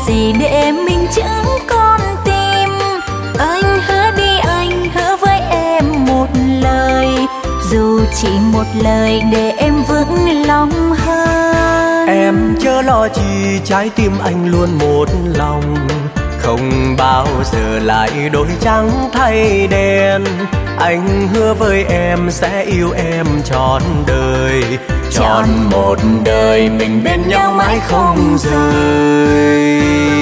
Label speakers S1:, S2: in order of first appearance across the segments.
S1: gì để mình chứng con tim. Anh hứa đi, anh hứa với em một lời, dù chỉ một lời để em vững lòng hơn.
S2: Em chớ lo chi, trái tim anh luôn một lòng, không bao giờ lại đổi trắng thay đen. Anh hứa với em sẽ yêu em trọn đời, trọn một đời mình bên nhau mãi không rời.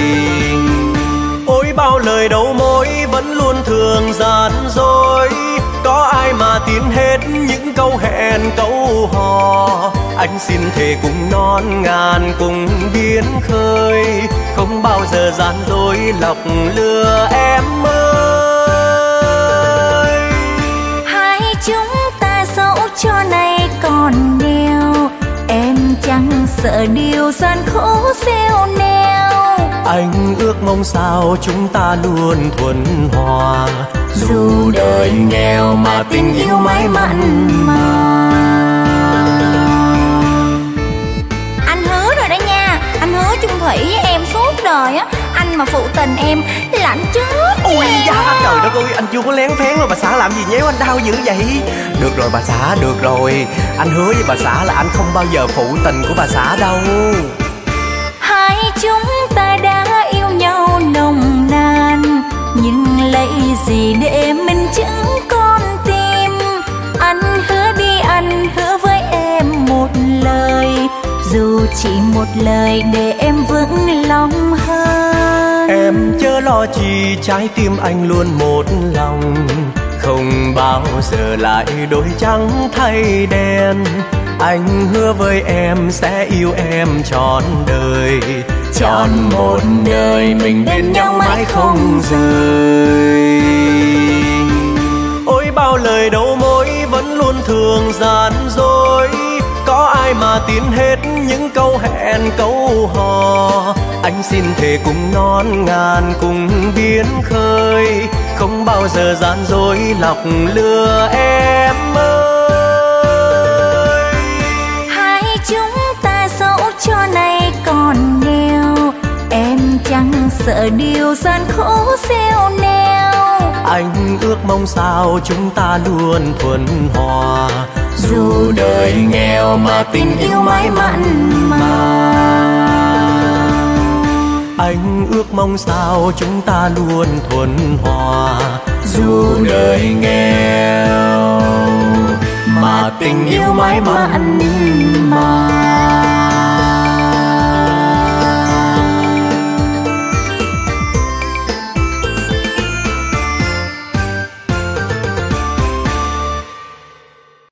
S2: Ôi bao lời đầu môi vẫn luôn thường gian dối, có ai mà tin hết những câu hẹn câu hò. Anh xin thề cùng non ngàn cùng biến khơi, không bao giờ gian dối lọc lừa em ơi.
S1: Hai chúng ta dẫu cho này còn nghèo, em chẳng sợ điều gian khổ xeo neo.
S2: Anh ước mong sao chúng ta luôn thuần hòa, dù đời nghèo mà tình yêu mãi mặn mà.
S1: Anh hứa rồi đó nha, anh hứa chung thủy với em suốt đời á. Anh mà phụ tình em là anh chết.
S2: Ui da, trời đất ơi, anh chưa có lén phén mà bà xã làm gì nhéo anh đau dữ vậy? Được rồi bà xã, được rồi, anh hứa với bà xã là anh không bao giờ phụ tình của bà xã đâu.
S1: Hai chúng ta đã yêu nhau nồng nàn, nhưng lấy gì để mình chứng con tim. Anh hứa đi, anh hứa với em một lời, dù chỉ một lời để em vững lòng hơn.
S2: Em chớ lo chi, trái tim anh luôn một lòng, không bao giờ lại đổi trắng thay đen. Anh hứa với em sẽ yêu em trọn đời, trọn một đời mình bên nhau mãi không rời. Ôi bao lời đầu môi vẫn luôn thường gian dối, có ai mà tin hết những câu hẹn câu hò. Anh xin thề cùng non ngàn cùng biến khơi, không bao giờ gian dối lọc lừa em ơi.
S1: Hai chúng ta dẫu cho này còn nghèo, em chẳng sợ điều gian khổ xeo neo.
S2: Anh ước mong sao chúng ta luôn thuần hòa, dù đời nghèo mà tình yêu mãi mặn mà. Anh ước mong sao chúng ta luôn thuần hòa, dù đời nghèo mà tình yêu mãi mặn mà.